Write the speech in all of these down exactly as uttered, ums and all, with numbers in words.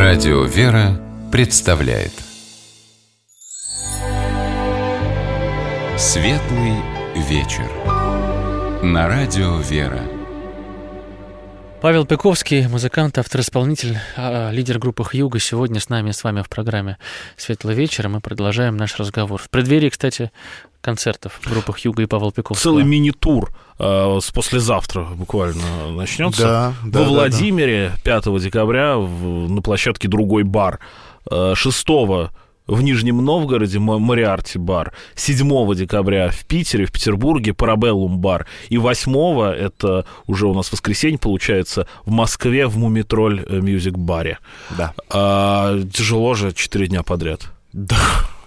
Радио «Вера» представляет Светлый вечер на Радио «Вера». Павел Пиковский, музыкант, автор-исполнитель, лидер группы «Хьюго», сегодня с нами, с вами в программе «Светлый вечер», и мы продолжаем наш разговор. В преддверии, кстати, концертов группы «Хьюго» и Павла Пиковского. Целый мини-тур э, с послезавтра буквально начнется. Да, да, Во да, Владимире пятого декабря в, на площадке «Другой бар», э, шестого в Нижнем Новгороде Мориарти бар, седьмого декабря в Питере, в Петербурге Парабеллум бар, и восьмого, это уже у нас воскресенье получается, в Москве в Мумитроль Мьюзик баре. Да. А, тяжело же четыре дня подряд. Да.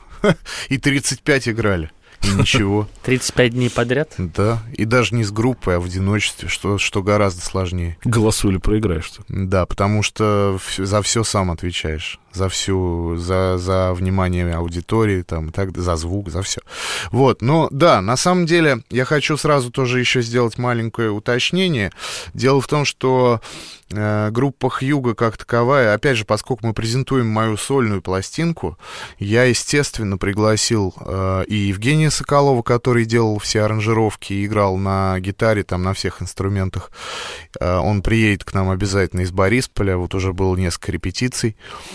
И тридцать пять играли. И ничего. тридцать пять дней подряд? Да. И даже не с группой, а в одиночестве, что, что гораздо сложнее. Голосуй или проиграешь, что? Да, потому что за все сам отвечаешь. За всю, за, за внимание аудитории, там, так, за звук, за все. Вот, но да, на самом деле я хочу сразу тоже еще сделать маленькое уточнение. Дело в том, что э, группа «Хьюго» как таковая, опять же, поскольку мы презентуем мою сольную пластинку, я, естественно, пригласил э, и Евгения Соколова, который делал все аранжировки и играл на гитаре, там, на всех инструментах. Э, он приедет к нам обязательно из Борисполя, вот уже было несколько репетиций.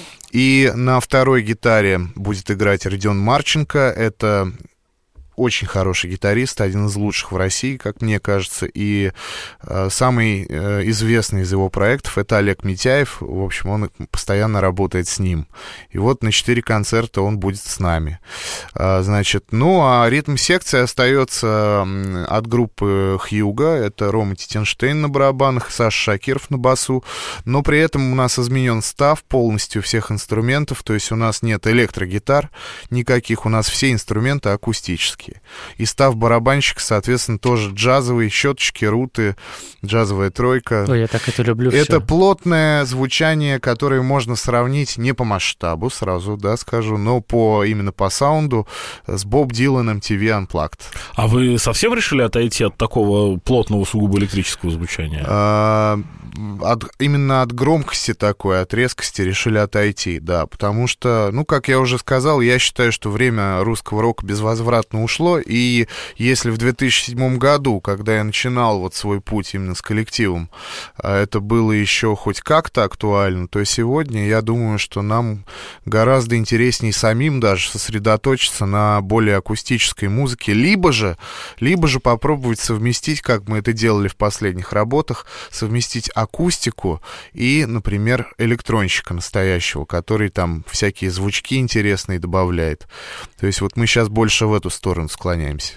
И на второй гитаре будет играть Родион Марченко. Это очень хороший гитарист, один из лучших в России, как мне кажется. И э, самый э, известный из его проектов — это Олег Митяев. В общем, он постоянно работает с ним. И вот на четыре концерта он будет с нами. А, значит, ну, а ритм-секция остается от группы «Хьюго». Это Рома Титенштейн на барабанах, Саша Шакиров на басу. Но при этом у нас изменен став полностью всех инструментов. То есть у нас нет электрогитар никаких, у нас все инструменты акустические. И став барабанщика, соответственно, тоже джазовые щеточки, руты, джазовая тройка. Ой, я так это люблю. Это всё. плотное звучание, которое можно сравнить не по масштабу, сразу, да, скажу, но по, именно по саунду с Боб Дилан эм ти ви Unplugged. А вы совсем решили отойти от такого плотного, сугубо электрического звучания? А, от, именно от громкости такой, от резкости решили отойти, да, потому что, ну, как я уже сказал, я считаю, что время русского рока безвозвратно ушло. Ушло, и если в две тысячи седьмом году, когда я начинал вот свой путь именно с коллективом, это было еще хоть как-то актуально, то сегодня я думаю, что нам гораздо интереснее самим даже сосредоточиться на более акустической музыке, либо же, либо же попробовать совместить, как мы это делали в последних работах, совместить акустику и, например, электронщика настоящего, который там всякие звучки интересные добавляет. То есть вот мы сейчас больше в эту сторону склоняемся.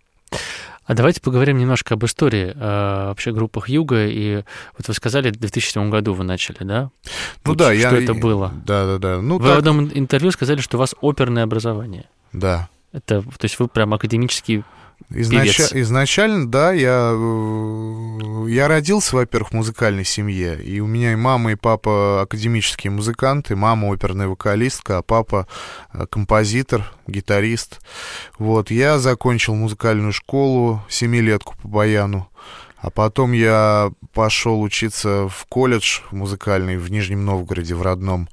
А давайте поговорим немножко об истории э, вообще группы «Хьюго». И вот вы сказали, в две тысячи седьмом году вы начали, да? Ну вот да, что я... это было? Да, да, да. Ну, вы так... в одном интервью сказали, что у вас оперное образование. Да. Это, то есть вы прям академический Изнач... певец. Изначально, да, я, я родился, во-первых, в музыкальной семье, и у меня и мама, и папа академические музыканты, мама оперная вокалистка, а папа композитор, гитарист. Вот, я закончил музыкальную школу, семилетку по баяну, а потом я пошел учиться в колледж музыкальный в Нижнем Новгороде, в родном.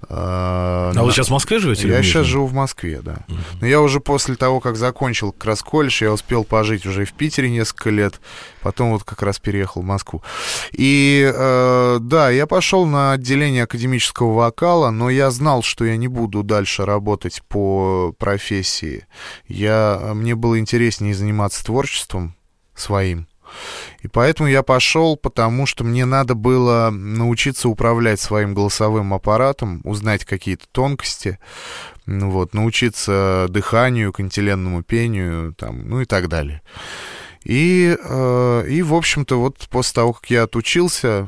А на... вы сейчас в Москве живете? Я сейчас живу в Москве, да. Uh-huh. Но я уже после того, как закончил как раз колледж, я успел пожить уже в Питере несколько лет, потом вот как раз переехал в Москву. И э, да, я пошел на отделение академического вокала, но я знал, что я не буду дальше работать по профессии. Я, мне было интереснее заниматься творчеством своим. И поэтому я пошел, потому что мне надо было научиться управлять своим голосовым аппаратом, узнать какие-то тонкости, ну вот, научиться дыханию, кантиленному пению, там, ну и так далее. И, э, и, в общем-то, вот после того, как я отучился,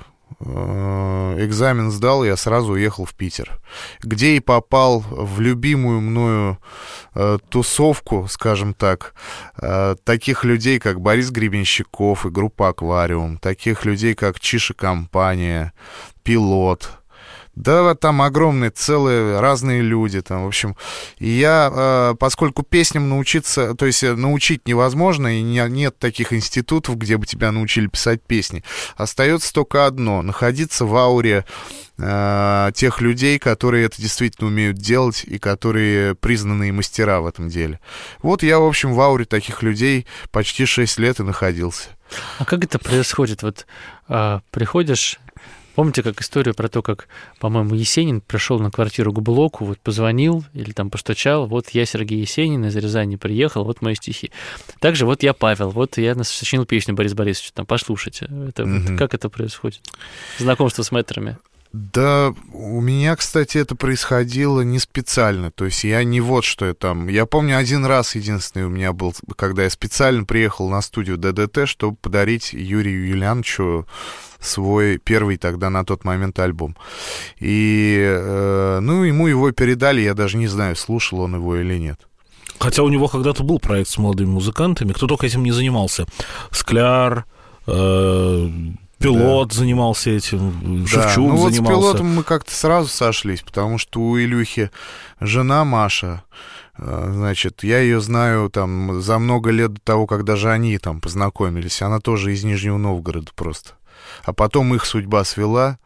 экзамен сдал, я сразу уехал в Питер, где и попал в любимую мною э, тусовку, скажем так, э, таких людей, как Борис Гребенщиков и группа «Аквариум», таких людей, как Чиж и компания, Пилот, Да, там огромные, целые, разные люди там, в общем. И я, поскольку песням научиться, то есть научить невозможно, и нет таких институтов, где бы тебя научили писать песни, остается только одно — находиться в ауре тех людей, которые это действительно умеют делать и которые признанные мастера в этом деле. Вот я, в общем, в ауре таких людей почти шесть лет и находился. А как это происходит? Вот а, приходишь... Помните, как историю про то, как, по-моему, Есенин пришел на квартиру к Блоку, вот позвонил или там постучал, вот я Сергей Есенин из Рязани приехал, вот мои стихи. Также вот я Павел, вот я сочинил песню Борис Борисович, там, послушайте. Это, mm-hmm. вот, как это происходит? Знакомство с мэтрами. Да, у меня, кстати, это происходило не специально, то есть я не вот что я там... Я помню, один раз единственный у меня был, когда я специально приехал на студию ДДТ, чтобы подарить Юрию Юлиановичу свой первый тогда на тот момент альбом. И, э, ну, ему его передали, я даже не знаю, слушал он его или нет. Хотя у него когда-то был проект с молодыми музыкантами, кто только этим не занимался. Скляр... Э- Пилот да. занимался этим, Шевчук да. ну, вот занимался. С Пилотом мы как-то сразу сошлись, потому что у Илюхи жена Маша, значит, я ее знаю там за много лет до того, как даже они там познакомились. Она тоже из Нижнего Новгорода просто. А потом их судьба свела,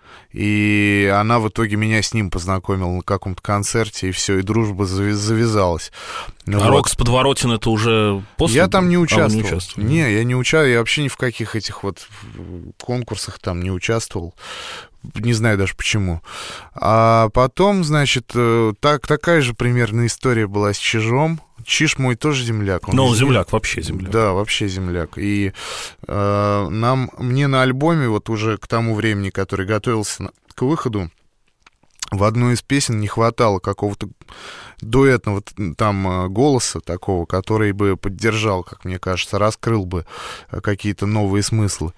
и она в итоге меня с ним познакомила на каком-то концерте, и все, и дружба завязалась. А вот. Рок с Подворотен — это уже после? Я там не участвовал. А, не, участвовал. не, я не участвовал, я вообще ни в каких этих вот конкурсах там не участвовал. Не знаю даже почему. А потом, значит, так, такая же примерно история была с Чижом. Чиж мой тоже земляк. Он Но он земляк, вообще земляк. Да, вообще земляк. И э, нам, мне на альбоме, вот уже к тому времени, который готовился на, к выходу, в одной из песен не хватало какого-то дуэтного там голоса такого, который бы поддержал, как мне кажется, раскрыл бы какие-то новые смыслы.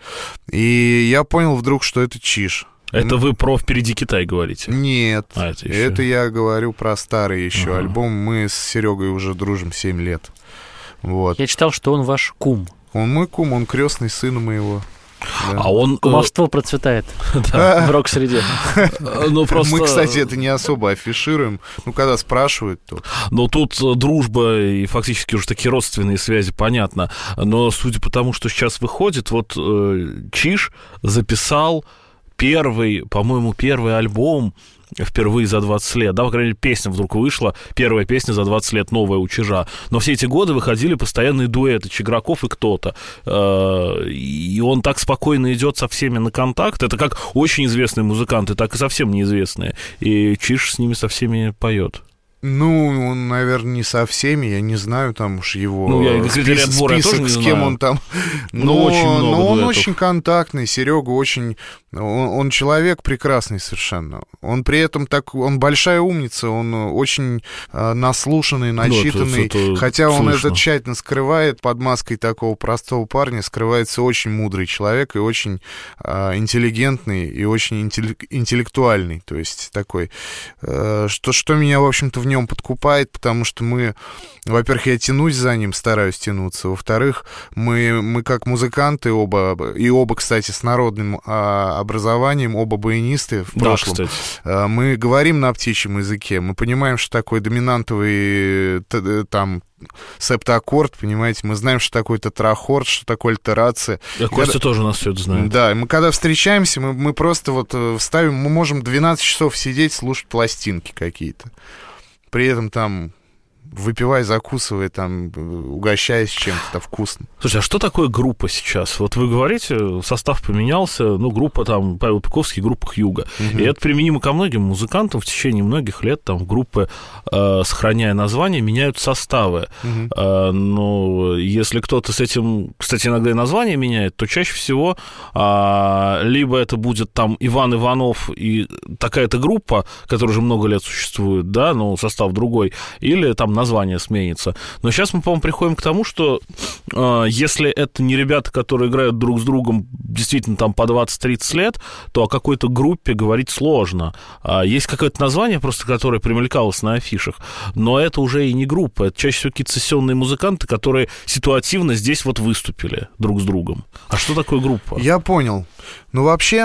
И я понял вдруг, что это Чиж. Это вы про «Впереди Китай» говорите? Нет, а, это, еще... это я говорю про старый еще ага. альбом. Мы с Серегой уже дружим семь лет. Вот. Я читал, что он ваш кум. Он мой кум, он крестный сын моего. Да. А он... Кумовство процветает в рок-среде. Мы, кстати, это не особо афишируем. Ну, когда спрашивают, то... Но тут дружба и фактически уже такие родственные связи, понятно. Но судя по тому, что сейчас выходит, вот Чиж записал первый, по-моему, первый альбом впервые за двадцать лет, да, по крайней мере, песня вдруг вышла, первая песня за двадцать лет, новая у Чижа. Но все эти годы выходили постоянные дуэты Чиграков и кто-то. И он так спокойно идет со всеми на контакт. Это как очень известные музыканты, так и совсем неизвестные. И Чиж с ними со всеми поет. Ну, он, наверное, не со всеми, я не знаю, там уж его ну, я, список, отбора, список, я тоже не с кем знаю. Он там. Но, но очень много но он дуэтов. очень контактный, Серега очень... Он, он человек прекрасный совершенно. Он при этом так... Он большая умница, он очень э, наслушанный, начитанный. Ну, это, это хотя слышно. Он это тщательно скрывает, под маской такого простого парня скрывается очень мудрый человек и очень э, интеллигентный, и очень интеллектуальный. То есть такой... Э, что, что меня, в общем-то, в нем подкупает, потому что мы, во-первых, я тянусь за ним, стараюсь тянуться, во-вторых, мы, мы как музыканты оба, и оба, кстати, с народным а, образованием, оба баянисты в прошлом, да, а, мы говорим на птичьем языке, мы понимаем, что такое доминантовый там септаккорд, понимаете, мы знаем, что такое тетрахорд, что такое альтерация. Да, Костя когда... тоже у нас все это знает. Да, мы когда встречаемся, мы, мы просто вот вставим, мы можем двенадцать часов сидеть, слушать пластинки какие-то. При этом там, выпивая, закусывая, там, угощаясь чем-то вкусным. Слушай, а что такое группа сейчас? Вот вы говорите, состав поменялся, ну, группа там, Павел Пиковский, группа «Хьюго». Угу. И это применимо ко многим музыкантам в течение многих лет, там, группы, э, сохраняя название, меняют составы. Угу. Э, но если кто-то с этим, кстати, иногда и название меняет, то чаще всего э, либо это будет там Иван Иванов и такая-то группа, которая уже много лет существует, да, но состав другой, или там название сменится. Но сейчас мы, по-моему, приходим к тому, что э, если это не ребята, которые играют друг с другом действительно там по двадцать-тридцать лет, то о какой-то группе говорить сложно. А есть какое-то название, просто которое примелькалось на афишах, но это уже и не группа, это чаще всего какие-то сессионные музыканты, которые ситуативно здесь вот выступили друг с другом. А что такое группа? Я понял. Ну, вообще...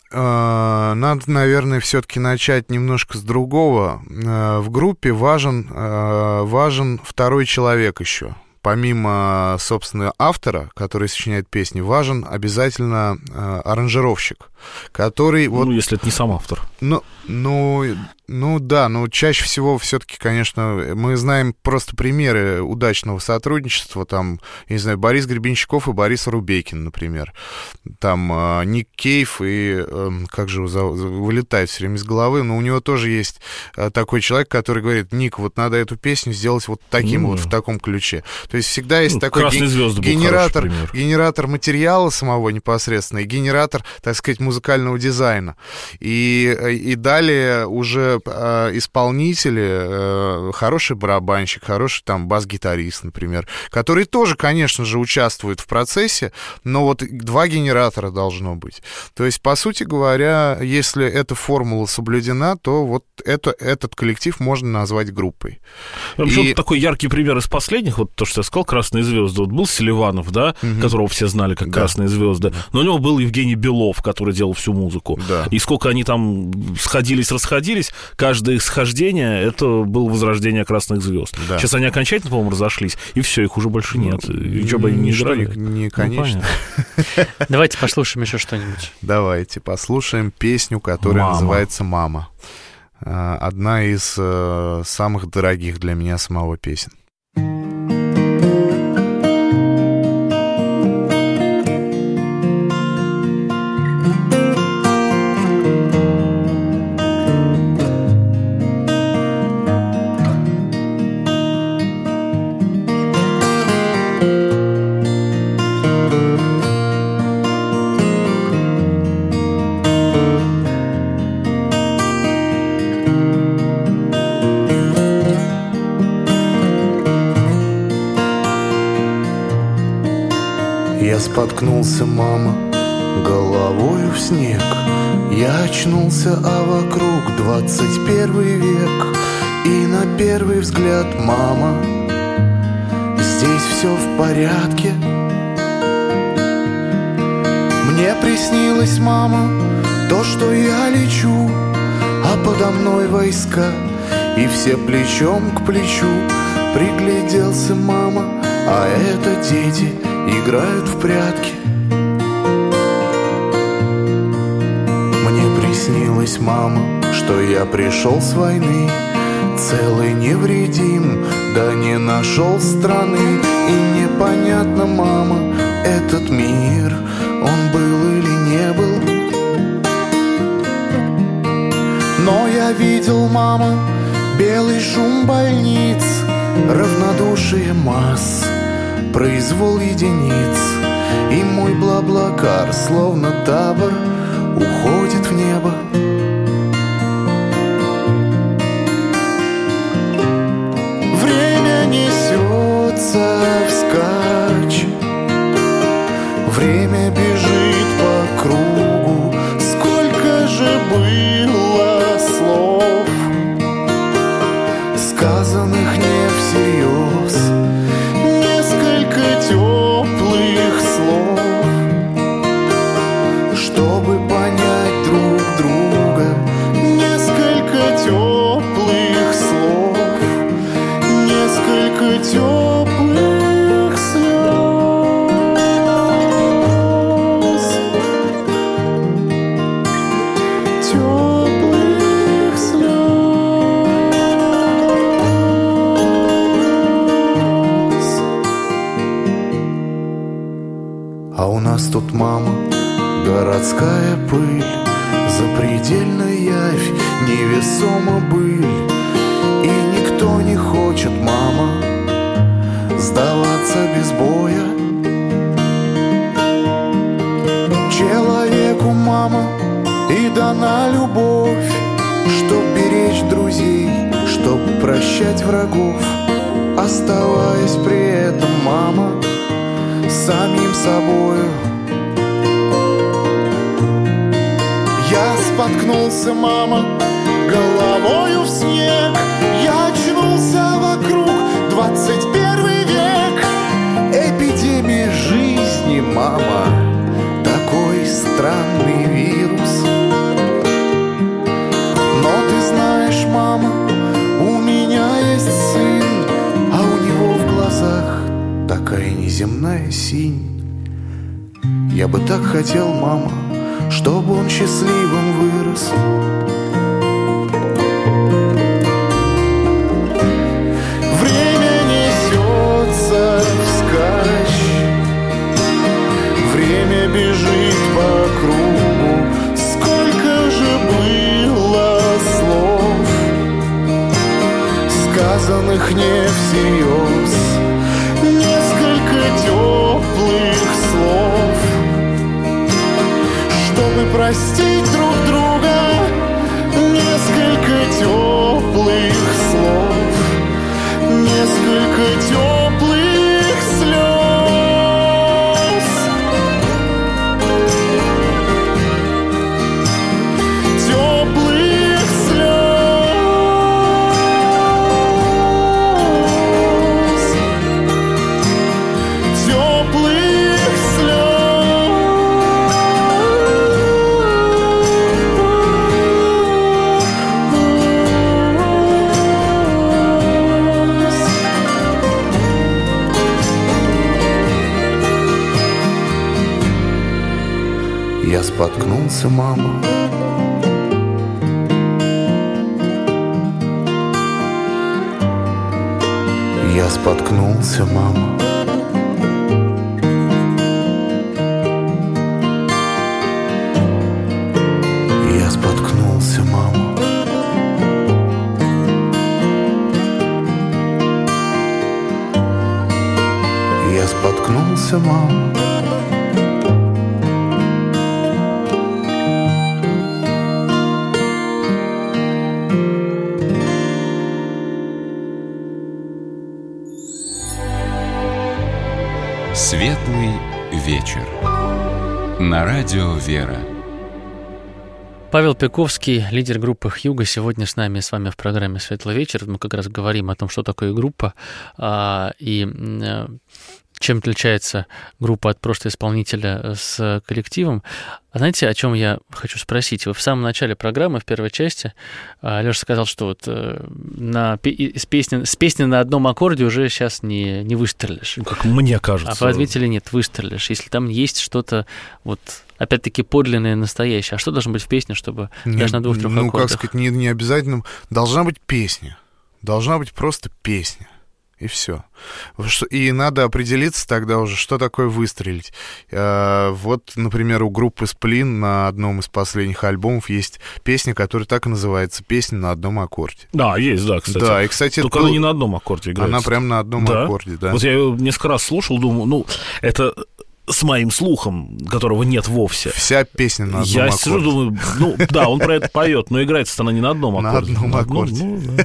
э, надо, наверное, все-таки начать немножко с другого. Э, в группе важен, э, важен второй человек еще. Помимо, собственно, автора, который сочиняет песни, важен обязательно э, аранжировщик, который... Ну, вот, если это не сам автор. Ну, ну, ну да, но чаще всего все-таки, конечно, мы знаем просто примеры удачного сотрудничества, там, я не знаю, Борис Гребенщиков и Борис Рубейкин, например. Там э, Ник Кейв и, э, как же его зовут, вылетает все время из головы, но у него тоже есть э, такой человек, который говорит: Ник, вот надо эту песню сделать вот таким ну, вот, в таком ключе. То есть всегда есть ну, такой ген- генератор, генератор материала самого непосредственно и генератор, так сказать, музыкального дизайна. И, и далее уже э, исполнители, э, хороший барабанщик, хороший там бас-гитарист, например, которые тоже, конечно же, участвуют в процессе, но вот два генератора должно быть. То есть, по сути говоря, если эта формула соблюдена, то вот это, этот коллектив можно назвать группой. И... такой яркий пример из последних, вот то, что я сказал, «Красные звезды». Вот был Селиванов, да, угу. которого все знали как да. «Красные звезды», но у него был Евгений Белов, который делал всю музыку. Да. И сколько они там сходились, расходились, каждое их схождение, это было возрождение «Красных звезд». Да. Сейчас они окончательно, по-моему, разошлись, и все, их уже больше нет. И что бы они ни играли. Не, не конечно. Ну, давайте послушаем еще что-нибудь. Давайте послушаем песню, которая «Мама». Называется «Мама». Одна из э, самых дорогих для меня самого песен. Я споткнулся, мама, головою в снег. Я очнулся, а вокруг двадцать первый век. И на первый взгляд, мама, здесь все в порядке. Мне приснилось, мама, то, что я лечу, а подо мной войска, и все плечом к плечу. Пригляделся, мама, а это дети играют в прятки. Мне приснилось, мама, что я пришел с войны, целый невредим, да не нашел страны. И непонятно, мама, этот мир, он был или не был. Но я видел, мама, белый шум больниц, равнодушие масс, произвол единиц. И мой блаблакар, словно табор, уходит в небо. Время несется вскачь, время бежит по кругу. Сколько же было слов, сказанных не всерьез, несколько теплых слов, чтобы понять друг друга. Несколько теплых слов, несколько теплых слез, теплых слез. А у нас тут, мама, городская пыль, запредельная явь, невесома быль. И никто не хочет, мама, сдаваться без боя. Человеку, мама, и дана любовь, чтоб беречь друзей, чтоб прощать врагов, оставаясь при этом, мама, самим собою. Я споткнулся, мама, головою в снег. Я очнулся, вокруг двадцать первый век. Эпидемия жизни, мама, такой странный вирус. синь. Я бы так хотел, мама, чтобы он счастливым вырос. Время несется вскачь, время бежит по кругу. Сколько же было слов, сказанных не всерьез, несколько теплых слов, чтобы простить друг друга. Несколько теплых слов, несколько теплых слез. Теплых слез. Теплых слез. Я споткнулся, мама. Я споткнулся, мама. Я споткнулся, мама. Я споткнулся, мама. Светлый вечер. На радио «Вера». Павел Пяковский, лидер группы «Хьюго», сегодня с нами, с вами в программе «Светлый вечер». Мы как раз говорим о том, что такое группа, и чем отличается группа от просто исполнителя с коллективом. А знаете, о чем я хочу спросить? Вы в самом начале программы, в первой части, Лёша сказал, что вот на, с, песни, с песни на одном аккорде уже сейчас не, не выстрелишь. Как мне кажется. А вы ответили, нет, выстрелишь. Если там есть что-то, вот, опять-таки, подлинное, настоящее. А что должно быть в песне, чтобы не, даже на двух-трех ну, аккордах? Ну, как сказать, не, не обязательно. Должна быть песня. Должна быть просто песня. И все. И надо определиться тогда уже, что такое выстрелить. Вот, например, у группы «Сплин» на одном из последних альбомов есть песня, которая так и называется «Песня на одном аккорде». Да, есть, да, кстати. Да, и, кстати, только это... она не на одном аккорде играется. Она прям на одном да? аккорде, да. Вот я ее несколько раз слушал, думаю, ну, это... с моим слухом, которого нет вовсе. Вся песня на одном я аккорде. Я сижу, думаю, ну, да, он про это поет, но играется она не на одном аккорде. На одном аккорде. Ну, да.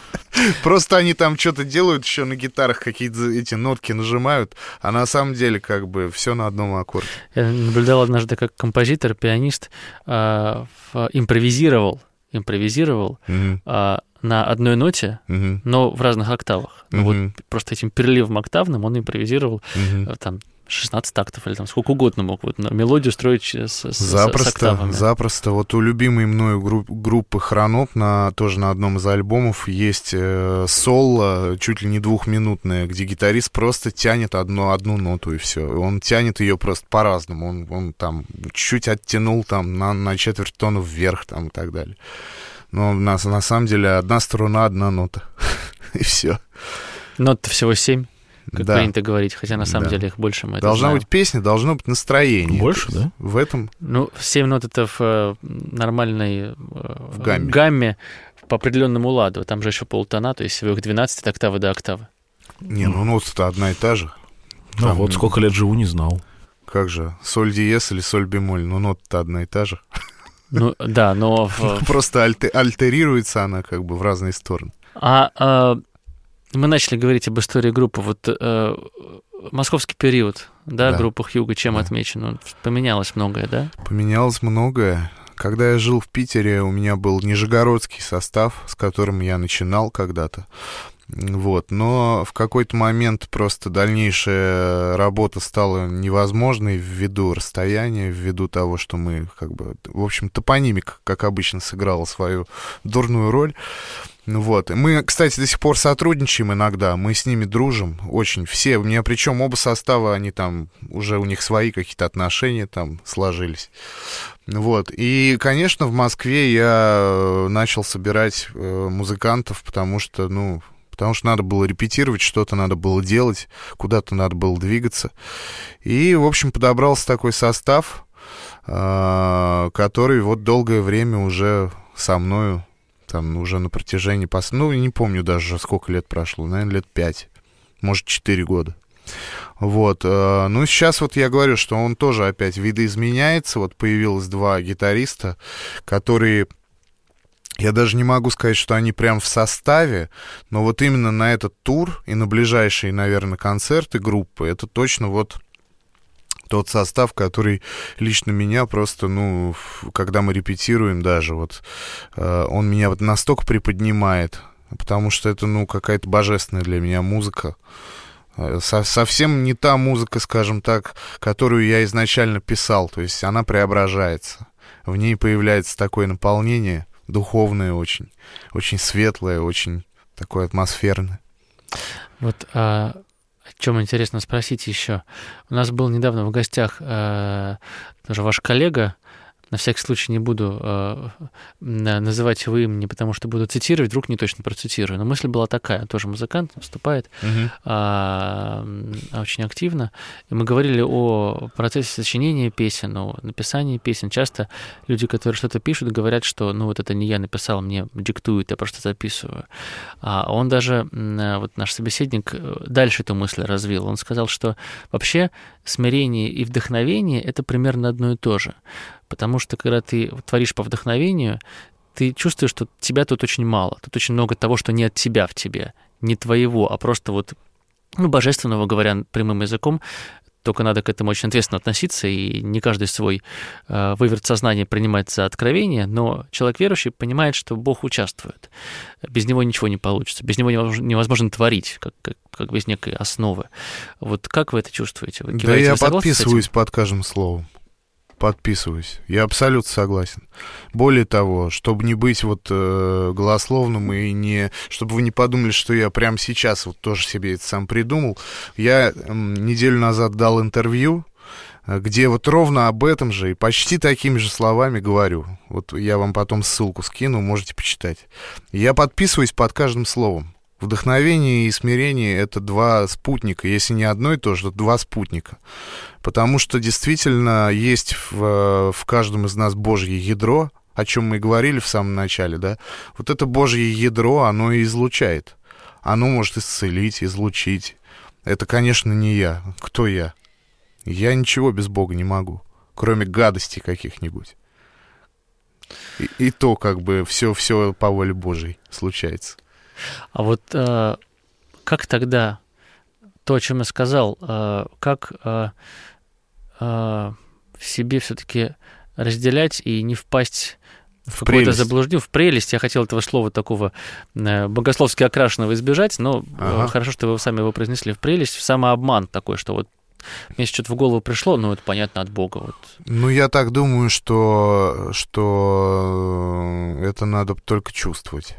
Просто они там что-то делают еще на гитарах, какие-то эти нотки нажимают, а на самом деле как бы все на одном аккорде. Я наблюдал однажды, как композитор, пианист э, импровизировал, импровизировал mm-hmm. э, на одной ноте, mm-hmm. но в разных октавах. Mm-hmm. Вот просто этим переливом октавным он импровизировал mm-hmm. э, там шестнадцать тактов или там сколько угодно мог вот мелодию строить с, с, запросто, с октавами. Запросто. Вот у любимой мною групп, группы Хроноп на, тоже на одном из альбомов есть э, соло, чуть ли не двухминутное, где гитарист просто тянет одну, одну ноту и все. Он тянет ее просто по-разному. Он, он там чуть оттянул там на, на четверть тона вверх там и так далее. Но на, на самом деле одна струна, одна нота. И все. Нот-то всего семь. Как да. принято говорить, хотя на самом да. деле их больше мы Должна это быть песня, должно быть настроение. Больше, да? В этом... Ну, семь нот — это в э, нормальной э, в гамме. гамме по определенному ладу. Там же еще полтона, то есть всего их двенадцать от октавы до октавы. Не, ну нота-то одна и та же. Ну вот сколько лет живу, не знал. Как же, соль диез или соль бемоль, ну нота-то одна и та же. Ну, да, но... В... Просто альте- альтерируется она как бы в разные стороны. А... а... Мы начали говорить об истории группы. Вот э, московский период, да, да. группа «Хьюго» чем да. отмечен? Поменялось многое, да? Поменялось многое. Когда я жил в Питере, у меня был нижегородский состав, с которым я начинал когда-то. Вот. Но в какой-то момент просто дальнейшая работа стала невозможной ввиду расстояния, ввиду того, что мы как бы... В общем, топонимика, как обычно, сыграла свою дурную роль. Вот. Мы, кстати, до сих пор сотрудничаем иногда, мы с ними дружим очень. Все, у меня причем оба состава, они там, уже у них свои какие-то отношения там сложились. Вот. И, конечно, в Москве я начал собирать музыкантов, потому что, ну... Потому что надо было репетировать, что-то надо было делать, куда-то надо было двигаться. И, в общем, подобрался такой состав, который вот долгое время уже со мною, там, уже на протяжении... Ну, не помню даже, сколько лет прошло, наверное, лет пять, может, четыре года. Вот. Ну, сейчас вот я говорю, что он тоже опять видоизменяется. Вот появилось два гитариста, которые... Я даже не могу сказать, что они прям в составе, но вот именно на этот тур и на ближайшие, наверное, концерты группы, это точно вот тот состав, который лично меня просто, ну, когда мы репетируем даже, вот, он меня вот настолько приподнимает, потому что это, ну, какая-то божественная для меня музыка. Со- совсем не та музыка, скажем так, которую я изначально писал, то есть она преображается. В ней появляется такое наполнение духовное очень, очень светлое, очень такое атмосферное. Вот а, о чем интересно спросить еще. У нас был недавно в гостях а, тоже ваш коллега, на всякий случай не буду э, называть его имени, потому что буду цитировать, вдруг не точно процитирую. Но мысль была такая, тоже музыкант, выступает uh-huh. э, очень активно. И мы говорили о процессе сочинения песен, о написании песен. Часто люди, которые что-то пишут, говорят, что ну вот это не я написал, мне диктуют, я просто записываю. А он даже, вот наш собеседник, дальше эту мысль развил. Он сказал, что вообще смирение и вдохновение — это примерно одно и то же. Потому что, когда ты творишь по вдохновению, ты чувствуешь, что тебя тут очень мало. Тут очень много того, что не от тебя в тебе, не твоего, а просто вот, ну, божественного, говоря прямым языком. Только надо к этому очень ответственно относиться, и не каждый свой э, выверт сознания принимать за откровение, но человек верующий понимает, что Бог участвует. Без него ничего не получится, без него невозможно, невозможно творить, как, как, как без некой основы. Вот как вы это чувствуете? Вы да я подписываюсь под каждым словом. Подписываюсь. Я абсолютно согласен. Более того, чтобы не быть вот э, голословным и не... Чтобы вы не подумали, что я прямо сейчас вот тоже себе это сам придумал, я э, неделю назад дал интервью, где вот ровно об этом же и почти такими же словами говорю. Вот я вам потом ссылку скину, можете почитать. Я подписываюсь под каждым словом. Вдохновение и смирение — это два спутника. Если не одно и то же, то два спутника. Потому что действительно есть в, в каждом из нас Божье ядро, о чем мы и говорили в самом начале, да? Вот это Божье ядро, оно и излучает. Оно может исцелить, излучить. Это, конечно, не я. Кто я? Я ничего без Бога не могу, кроме гадостей каких-нибудь. И, и то, как бы, все-все по воле Божьей случается. А вот э, как тогда то, о чем я сказал, э, как э, э, в себе все-таки разделять и не впасть в, в какое-то заблуждение, в прелесть? Я хотел этого слова такого э, богословски окрашенного избежать, но ага. э, хорошо, что вы сами его произнесли, в прелесть, в самообман такой, что вот мне что-то в голову пришло, ну, это понятно, от Бога. Вот. Ну, я так думаю, что, что это надо только чувствовать.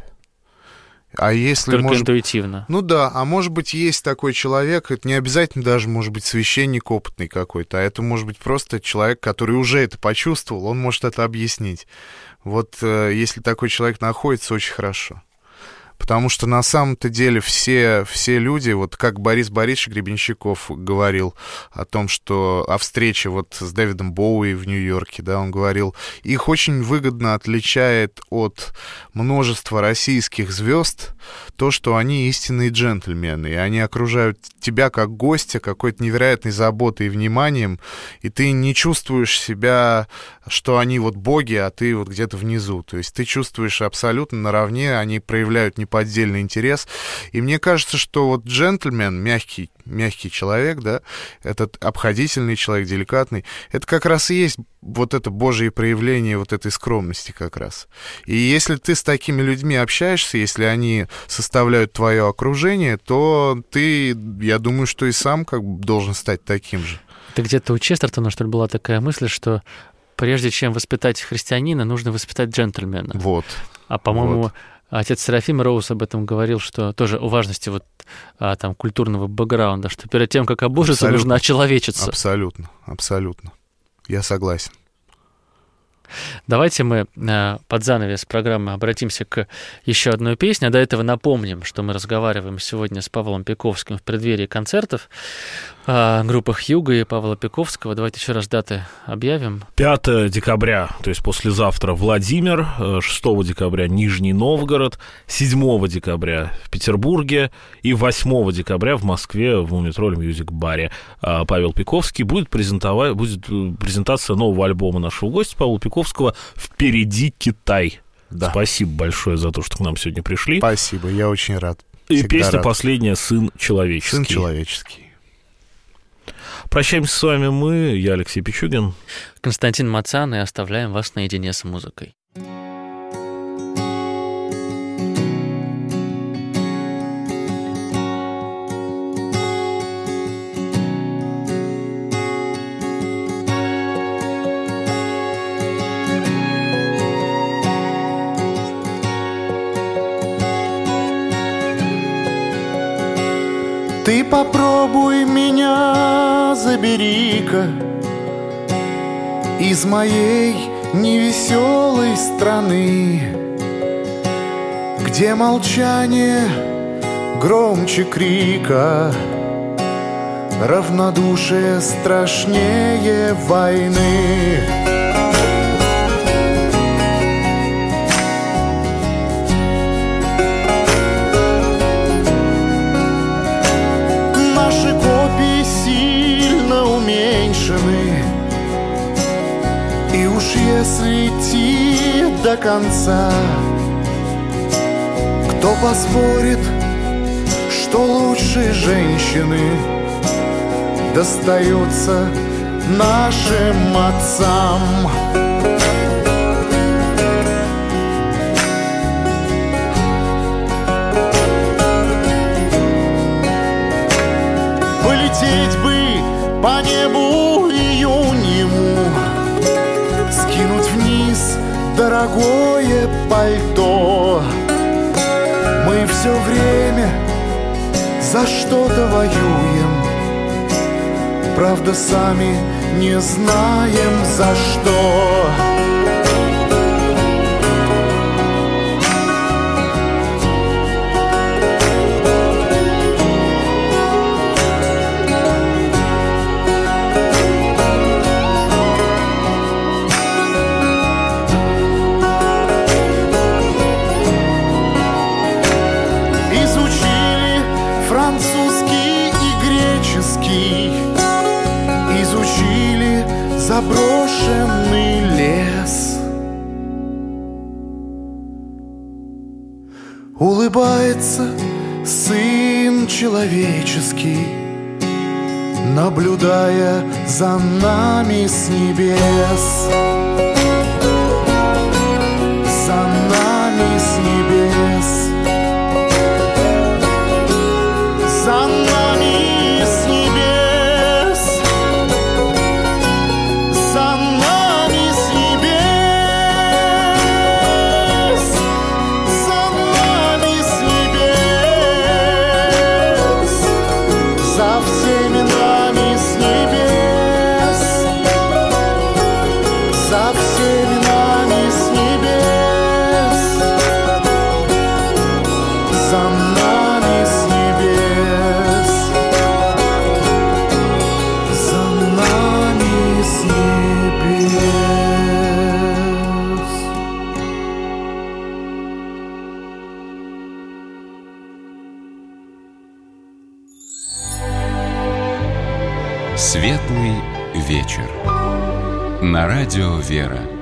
А если, только может... интуитивно. Ну да, а может быть, есть такой человек, это не обязательно даже, может быть, священник опытный какой-то, а это может быть просто человек, который уже это почувствовал, он может это объяснить. Вот э, если такой человек находится, очень хорошо. Потому что на самом-то деле все, все люди, вот как Борис Борисович Гребенщиков говорил о том, что о встрече вот с Дэвидом Боуи в Нью-Йорке, да, он говорил, их очень выгодно отличает от множества российских звезд то, что они истинные джентльмены, и они окружают тебя как гостя какой-то невероятной заботой и вниманием, и ты не чувствуешь себя, что они вот боги, а ты вот где-то внизу. То есть ты чувствуешь абсолютно наравне, они проявляют не неподдельный интерес. И мне кажется, что вот джентльмен, мягкий, мягкий человек, да, этот обходительный человек, деликатный, это как раз и есть вот это божье проявление вот этой скромности как раз. И если ты с такими людьми общаешься, если они составляют твое окружение, то ты, я думаю, что и сам как бы должен стать таким же. Это где-то у Честертона, что ли, была такая мысль, что прежде чем воспитать христианина, нужно воспитать джентльмена. Вот. А, по-моему, вот. Отец Серафим Роуз об этом говорил, что тоже о важности вот а, там культурного бэкграунда, что перед тем, как обожиться, абсолютно. Нужно очеловечиться. Абсолютно, абсолютно. Я согласен. Давайте мы под занавес программы обратимся к еще одной песне. А до этого напомним, что мы разговариваем сегодня с Павлом Пиковским в преддверии концертов группы «Хьюго» и Павла Пиковского. Давайте еще раз даты объявим. пятого декабря, то есть послезавтра, Владимир, шестого декабря Нижний Новгород, седьмого декабря в Петербурге и восьмого декабря в Москве в Мумитроль Мьюзик Баре. Павел Пиковский будет презентовать, будет презентация нового альбома нашего гостя Павла Пиковского «Впереди Китай». Да. Спасибо большое за то, что к нам сегодня пришли. Спасибо, я очень рад. И Всегда песня рад. последняя «Сын человеческий». «Сын человеческий». Прощаемся с вами мы, я Алексей Пичугин, Константин Мацан, и оставляем вас наедине с музыкой. Ты попробуй меня, забери-ка из моей невеселой страны, где молчание громче крика, равнодушие страшнее войны. И уж если идти до конца, кто поспорит, что лучше женщины достается нашим отцам? Полететь бы по небу июньему, скинуть вниз дорогое пальто. Мы все время за что-то воюем, правда, сами не знаем за что. Заброшенный лес. Улыбается сын человеческий, наблюдая за нами с небес. За нами с небес. За нами с небес. За нами с небес. За нами с небес. За всеми нами с небес. За всеми нами с небес. За нами с небес. За нами с небес. Светлый вечер. На радио «Вера».